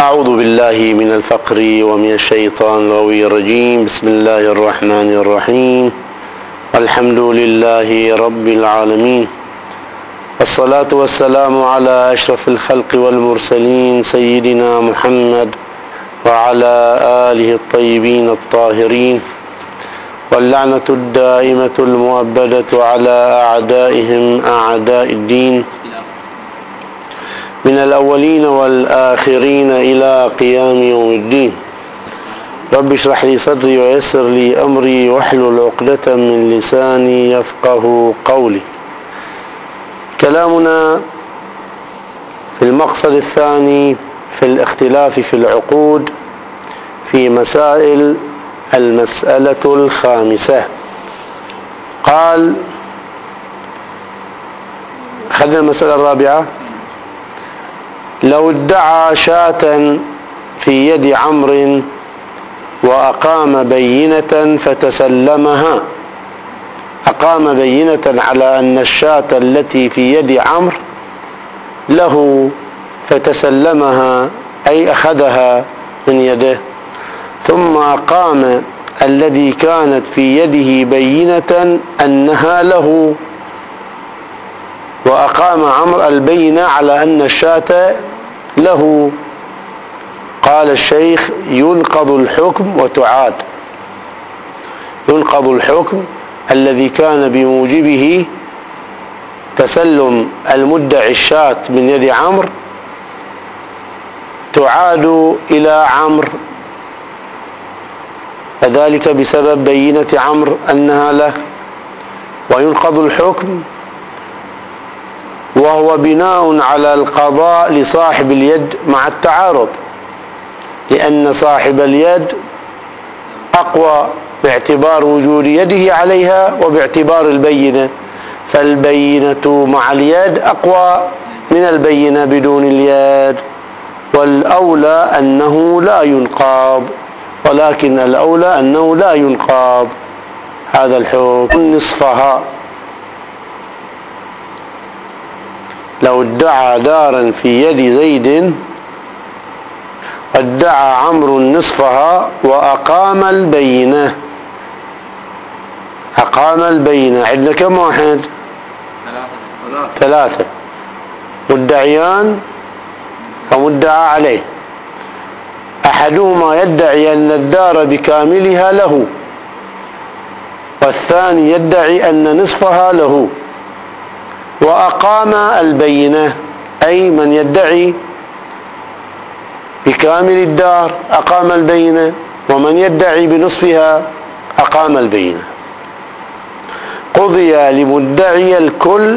أعوذ بالله من الفقر ومن الشيطان الغوي الرجيم. بسم الله الرحمن الرحيم. الحمد لله رب العالمين، الصلاة والسلام على أشرف الخلق والمرسلين سيدنا محمد وعلى آله الطيبين الطاهرين، واللعنة الدائمة المؤبدة على أعدائهم أعداء الدين من الأولين والآخرين إلى قيام يوم الدين. رب اشرح لي صدري ويسر لي أمري واحلل عقدة من لساني يفقه قولي. كلامنا في المقصد الثاني في الاختلاف في العقود في مسائل المسألة الخامسة. قال أخذنا المسألة الرابعة: لو ادعى شاة في يد عمرو وأقام بينة فتسلمها، أقام بينة على أن الشاة التي في يد عمرو له فتسلمها، أي أخذها من يده، ثم أقام الذي كانت في يده بينة أنها له، وأقام عمرو البينة على أن الشاة له. قال الشيخ: ينقض الحكم وتعاد. ينقض الحكم الذي كان بموجبه تسلم المدعي الشاة من يد عمرو، تعاد إلى عمرو، فذلك بسبب بينة عمرو أنها له. وينقض الحكم وهو بناء على القضاء لصاحب اليد مع التعارض، لأن صاحب اليد أقوى باعتبار وجود يده عليها وباعتبار البينة، فالبينة مع اليد أقوى من البينة بدون اليد، والأولى أنه لا ينقض، ولكن الأولى أنه لا ينقض هذا الحكم. نصفها: لو ادعى دارا في يد زيد وادعى عمرو نصفها وأقام البينة. أقام البينة، عندنا كم واحد؟ ثلاثة، مدعيان ومدعى عليه. أحدهما يدعي أن الدار بكاملها له، والثاني يدعي أن نصفها له، وأقام البينة، أي من يدعي بكامل الدار أقام البينة، ومن يدعي بنصفها أقام البينة. قضي لمدعي الكل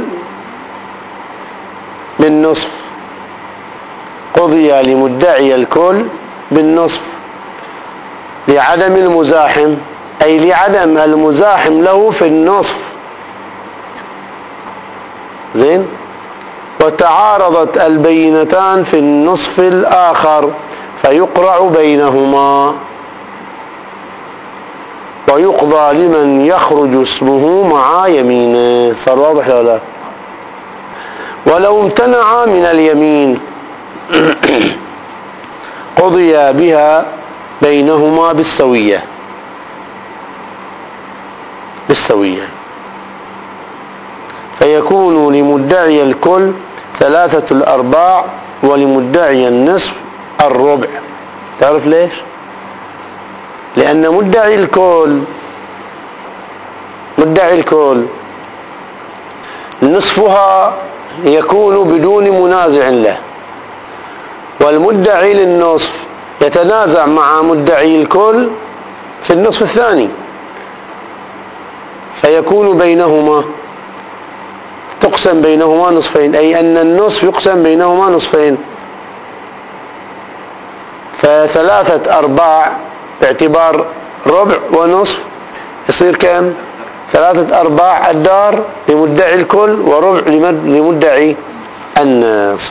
بالنصف. قضي لمدعي الكل بالنصف لعدم المزاحم، أي لعدم المزاحم له في النصف. زين. وتعارضت البينتان في النصف الآخر فيقرع بينهما، ويقضى لمن يخرج اسمه مع يمينه. صار واضح ولا لا؟ ولو امتنع من اليمين قضي بها بينهما بالسوية. فيكون لمدعي الكل 3/4 ولمدعي النصف الربع. تعرف ليش؟ لأن مدعي الكل نصفها يكون بدون منازع له، والمدعي للنصف يتنازع مع مدعي الكل في النصف الثاني، فيكون بينهما، تقسم بينهما نصفين، أي أن النصف يقسم بينهما نصفين. ف3/4 باعتبار ربع ونصف يصير كم؟ 3/4 الدار لمدعي الكل وربع لمدعي النصف.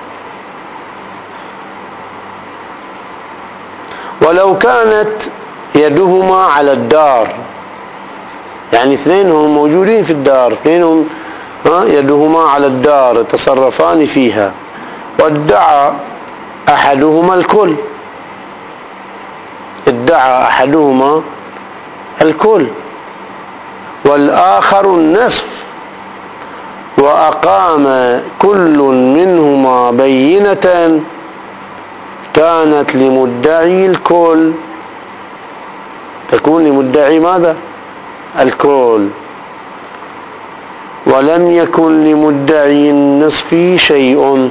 ولو كانت يدهما على الدار، يعني اثنين هم موجودين في الدار، اثنين يدهما على الدار يتصرفان فيها، وادعى أحدهما الكل، ادعى أحدهما الكل والآخر النصف، وأقام كل منهما بينة كانت لمدعي الكل، تكون لمدعي ماذا؟ الكل. ولم يكن لمدعي النصف شيء،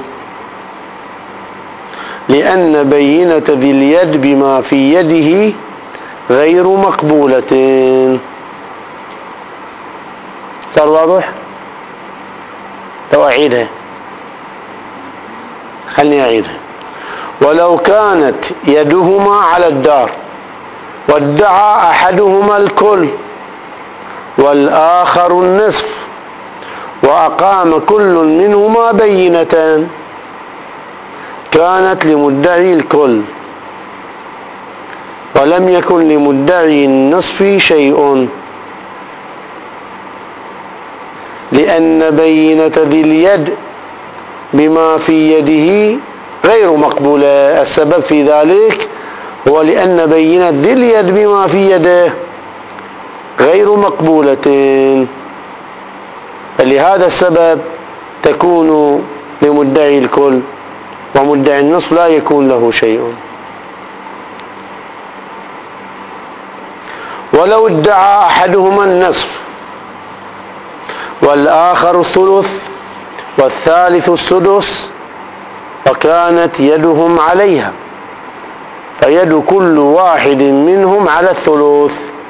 لأن بينة ذي اليد بما في يده غير مقبولة. صار واضح؟ لو أعيدها، خلني أعيدها. ولو كانت يدهما على الدار وادعى أحدهما الكل والآخر النصف، وأقام كل منهما بينة كانت لمدعي الكل، ولم يكن لمدعي النصف شيء، لأن بينة ذي اليد بما في يده غير مقبولة. السبب في ذلك هو لأن بينة ذي اليد بما في يده غير مقبولة، فلهذا السبب تكون لمدعي الكل، ومدعي النصف لا يكون له شيء. ولو ادعى أحدهما النصف والآخر الثلث والثالث السدس وكانت يدهم عليها، فيد كل واحد منهم على الثلث،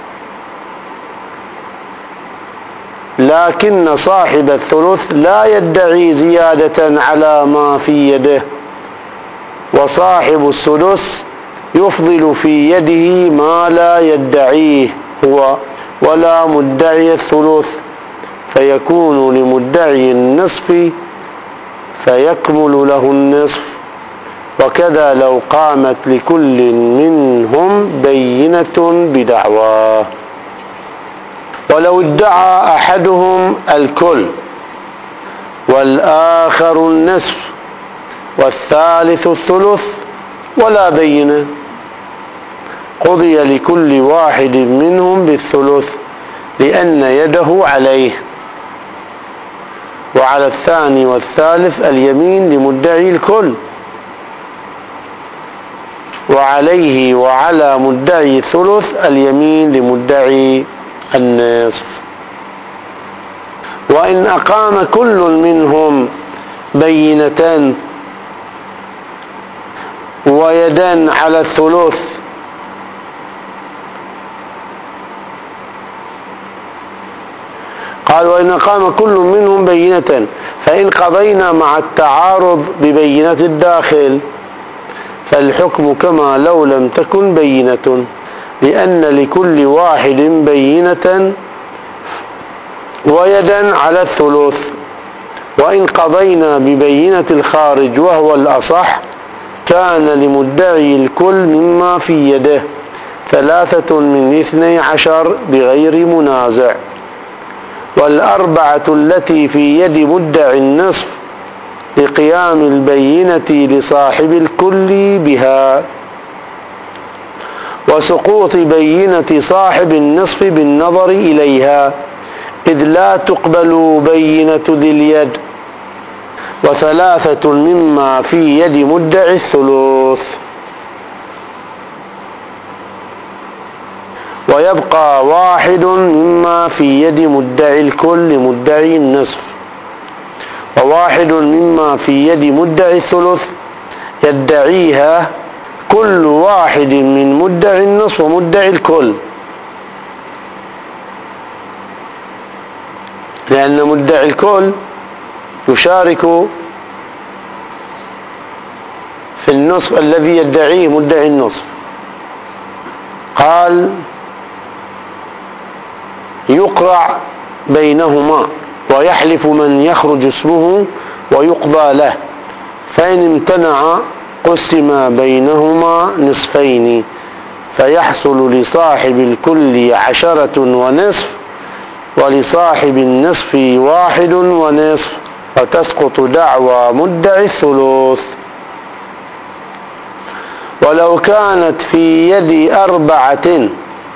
لكن صاحب الثلث لا يدعي زيادة على ما في يده، وصاحب السدس يفضل في يده ما لا يدعيه هو ولا مدعي الثلث، فيكون لمدعي النصف فيكمل له النصف. وكذا لو قامت لكل منهم بينة بدعواه. ولو ادعى أحدهم الكل والآخر النصف والثالث الثلث ولا بينة، قضي لكل واحد منهم بالثلث لأن يده عليه، وعلى الثاني والثالث اليمين لمدعي الكل، وعليه وعلى مدعي الثلث اليمين لمدعي النصف. وإن أقام كل منهم بينة ويدا على الثلث قال: وإن أقام كل منهم بينة فإن قضينا مع التعارض ببينة الداخل فالحكم كما لو لم تكن بينة، لأن لكل واحد بينة ويدا على الثلث. وإن قضينا ببينة الخارج وهو الأصح كان لمدعي الكل مما في يده 3 من 12 بغير منازع، والأربعة التي في يد مدعي النصف لقيام البينة لصاحب الكل بها، وسقوط بينة صاحب النصف بالنظر إليها، إذ لا تقبل بينة ذي اليد، و3 مما في يد مدعي الثلث. ويبقى 1 مما في يد مدعي الكل مدعي النصف، و1 مما في يد مدعي الثلث يدعيها كل واحد من مدعي النصف ومدعي الكل، لأن مدعي الكل يشارك في النصف الذي يدعيه مدعي النصف. قال: يقرع بينهما ويحلف من يخرج اسمه ويقضى له، فإن امتنع قسم بينهما نصفين، فيحصل لصاحب الكل 10 ونصف، ولصاحب النصف 1 ونصف، وتسقط دعوى مدعي الثلث. ولو كانت في يد 4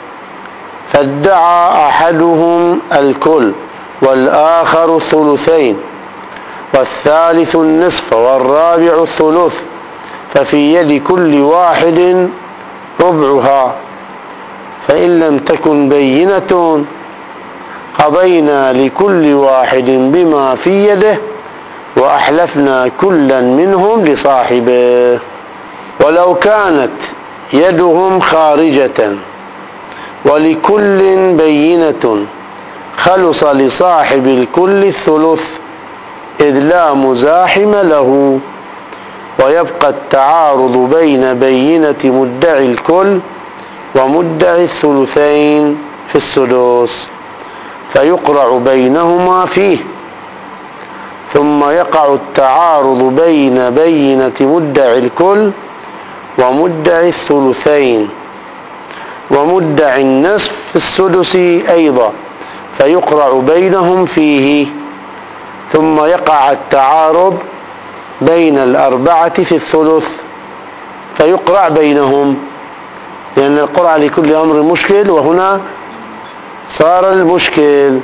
فادعى أحدهم الكل والآخر الثلثين والثالث النصف والرابع الثلث ففي يد كل واحد ربعها، فإن لم تكن بينة قضينا لكل واحد بما في يده وأحلفنا كلا منهم لصاحبه. ولو كانت يدهم خارجة ولكل بينة خلص لصاحب الكل الثلث إذ لا مزاحم له، ويبقى التعارض بين بينة مدعي الكل ومدعي الثلثين في السدس، فيقرع بينهما فيه، ثم يقع التعارض بين بينة مدعي الكل ومدعي الثلثين ومدعي النصف في السدس أيضا، فيقرع بينهم فيه، ثم يقع التعارض بين 4 في الثلث فيقرع بينهم، لأن القرعة لكل أمر مشكل، وهنا صار المشكل.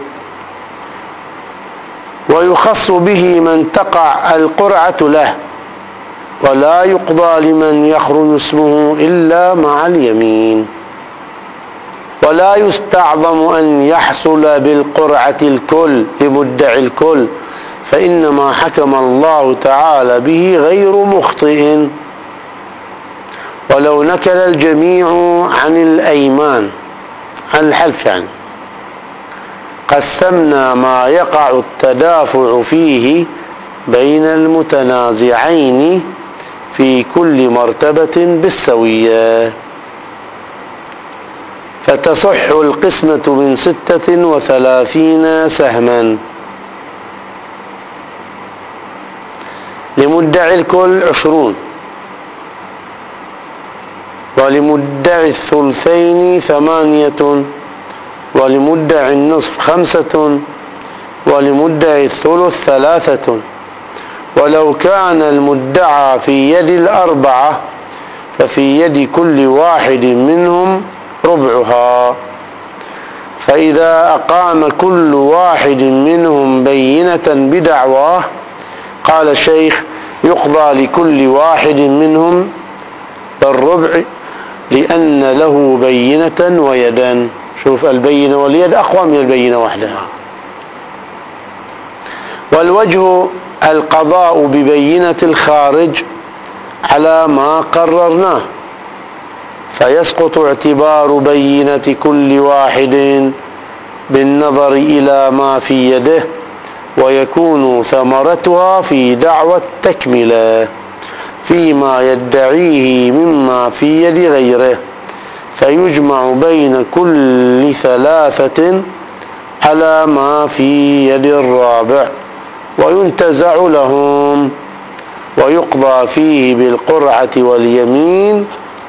ويخص به من تقع القرعة له، ولا يقضى لمن يخرج اسمه إلا مع اليمين. ولا يستعظم أن يحصل بالقرعة الكل لمدعي الكل، فإنما حكم الله تعالى به غير مخطئ. ولو نكل الجميع عن الأيمان، عن الحلف يعني، قسمنا ما يقع التدافع فيه بين المتنازعين في كل مرتبة بالسوية، فتصح القسمة من 36 سهما. لمدعي الكل 20، ولمدعي الثلثين 8، ولمدعي النصف 5، ولمدعي الثلث 3. ولو كان المدعى في يد 4 ففي يد كل واحد منهم ربعها، فإذا أقام كل واحد منهم بينة بدعواه قال الشيخ يقضى لكل واحد منهم بالربع لأن له بينة ويدا. شوف، البينة واليد أقوى من البينة وحدها. والوجه القضاء ببينة الخارج على ما قررناه، فيسقط اعتبار بينة كل واحد بالنظر إلى ما في يده، ويكون ثمرتها في دعوى التكملة فيما يدعيه مما في يد غيره، فيجمع بين كل 3 على ما في يد الرابع وينتزع لهم، ويقضى فيه بالقرعة واليمين،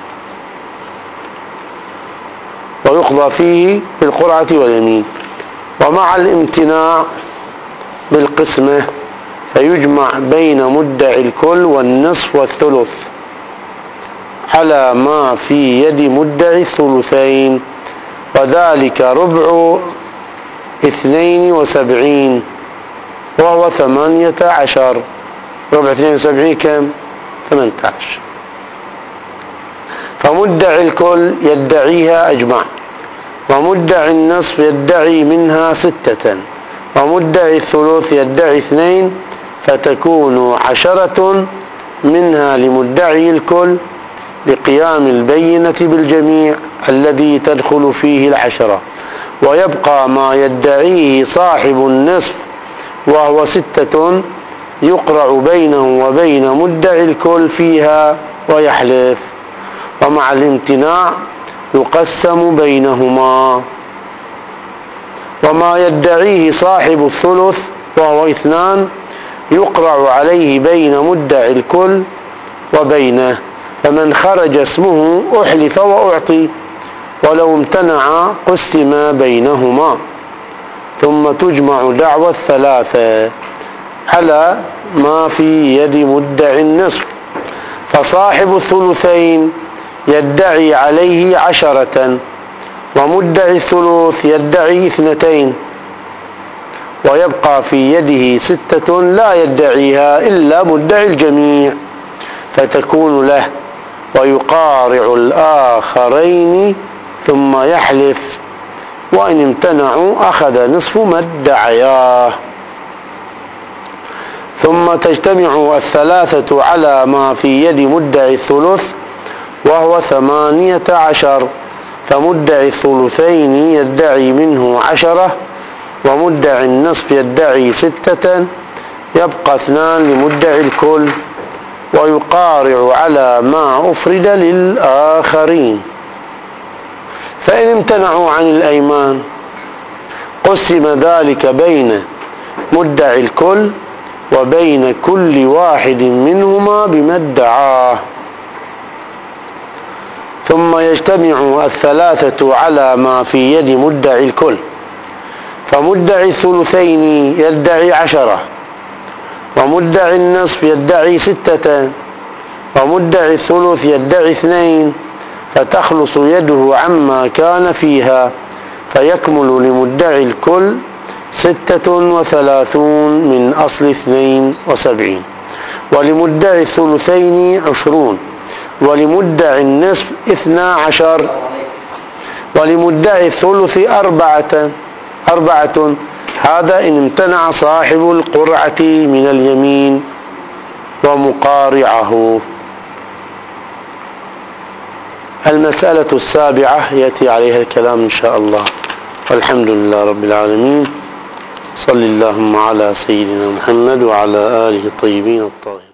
ومع الامتناع بالقسمة فيجمع بين مدعي الكل والنصف والثلث على ما في يد مدعي الثلثين، وذلك ربع 72 وهو 18. ربع 72 كم؟ 18. فمدعي الكل يدعيها أجمع، ومدعي النصف يدعي منها 6، ومدعي الثلث يدعي 2، فتكون 10 منها لمدعي الكل لقيام البينة بالجميع الذي تدخل فيه 10، ويبقى ما يدعيه صاحب النصف وهو 6 يقرع بينه وبين مدعي الكل فيها ويحلف، ومع الامتناع يقسم بينهما. وما يدعيه صاحب الثلث وهو 2 يقرع عليه بين مدعي الكل وبينه، فمن خرج اسمه أحلف وأعطي، ولو امتنع قسم بينهما، ثم تجمع دعوى 3 على ما في يد مدعي النصف، فصاحب الثلثين يدعي عليه 10، ومدعي الثلث يدعي 2، ويبقى في يده 6 لا يدعيها إلا مدعي الجميع، فتكون له، ويقارع الآخرين ثم يحلف، وإن امتنعوا أخذ نصف ما ادعياه. ثم تجتمع 3 على ما في يد مدعي الثلث وهو 18، فمدعي الثلثين يدعي منه 10، ومدعي النصف يدعي 6، يبقى 2 لمدعي الكل، ويقارع على ما أفرد للآخرين. فإن امتنعوا عن الأيمان قسم ذلك بين مدعي الكل وبين كل واحد منهما بما ادعاه. ثم يجتمع 3 على ما في يد مدعي الكل، فمدعي الثلثين يدعي 10، ومدعي النصف يدعي 6، ومدعي الثلث يدعي 2، فتخلص يده عما كان فيها، فيكمل لمدعي الكل 36 من أصل 72، ولمدعي الثلثين 20، ولمدعي النصف 12، ولمدعي الثلث 4. هذا إن امتنع صاحب القرعة من اليمين ومقارعه. المسألة 7 يأتي عليها الكلام إن شاء الله، والحمد لله رب العالمين. صل اللهم على سيدنا محمد وعلى آله الطيبين الطاهرين.